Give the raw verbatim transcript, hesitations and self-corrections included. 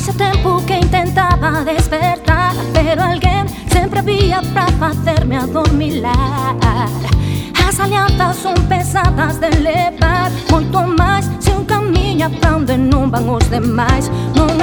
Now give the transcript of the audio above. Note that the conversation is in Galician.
Fazia tempo que intentaba despertar, pero alguén sempre había pra facerme adormilar. As alianzas son pesadas de levar, moito máis se un camiña pra onde non van os demais. Non